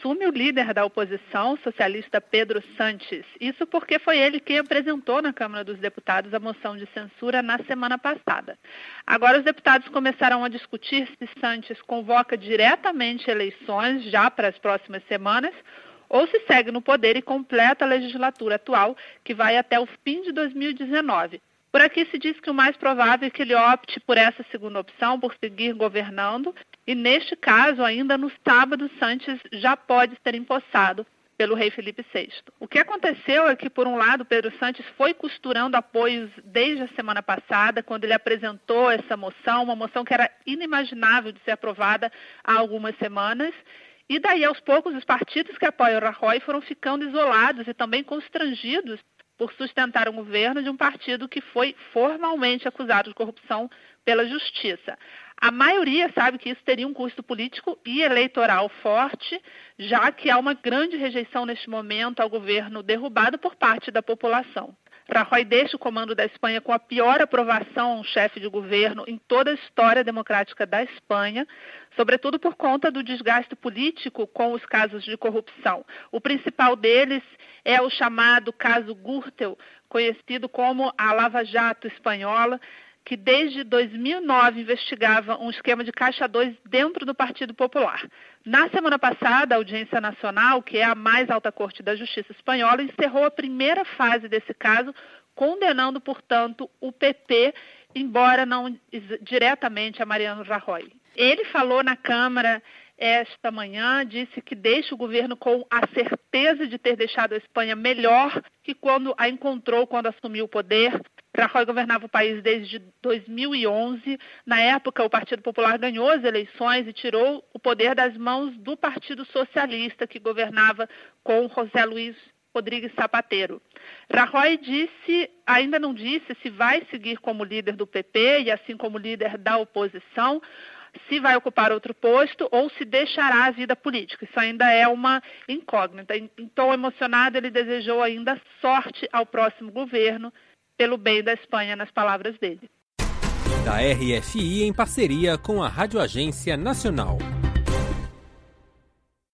assume o líder da oposição, o socialista Pedro Sánchez. Isso porque foi ele quem apresentou na Câmara dos Deputados a moção de censura na semana passada. Agora os deputados começaram a discutir se Sánchez convoca diretamente eleições já para as próximas semanas ou se segue no poder e completa a legislatura atual, que vai até o fim de 2019. Por aqui se diz que o mais provável é que ele opte por essa segunda opção, por seguir governando, e neste caso, ainda no sábado, Sánchez já pode ser empossado pelo rei Felipe VI. O que aconteceu é que, por um lado, Pedro Sánchez foi costurando apoios desde a semana passada, quando ele apresentou essa moção, uma moção que era inimaginável de ser aprovada há algumas semanas, e daí, aos poucos, os partidos que apoiam Rajoy foram ficando isolados e também constrangidos por sustentar um governo de um partido que foi formalmente acusado de corrupção pela Justiça. A maioria sabe que isso teria um custo político e eleitoral forte, já que há uma grande rejeição neste momento ao governo derrubado por parte da população. Rajoy deixa o comando da Espanha com a pior aprovação a um chefe de governo em toda a história democrática da Espanha, sobretudo por conta do desgaste político com os casos de corrupção. O principal deles é o chamado caso Gürtel, conhecido como a Lava Jato espanhola, que desde 2009 investigava um esquema de Caixa 2 dentro do Partido Popular. Na semana passada, a Audiência Nacional, que é a mais alta corte da Justiça espanhola, encerrou a primeira fase desse caso, condenando, portanto, o PP, embora não diretamente a Mariano Rajoy. Ele falou na Câmara esta manhã, disse que deixa o governo com a certeza de ter deixado a Espanha melhor que quando a encontrou, quando assumiu o poder. Rajoy governava o país desde 2011. Na época, o Partido Popular ganhou as eleições e tirou o poder das mãos do Partido Socialista, que governava com José Luis Rodríguez Zapatero. Rajoy ainda não disse se vai seguir como líder do PP e assim como líder da oposição, se vai ocupar outro posto ou se deixará a vida política. Isso ainda é uma incógnita. Em tom emocionado, ele desejou ainda sorte ao próximo governo, pelo bem da Espanha, nas palavras dele. Da RFI em parceria com a Rádio Agência Nacional.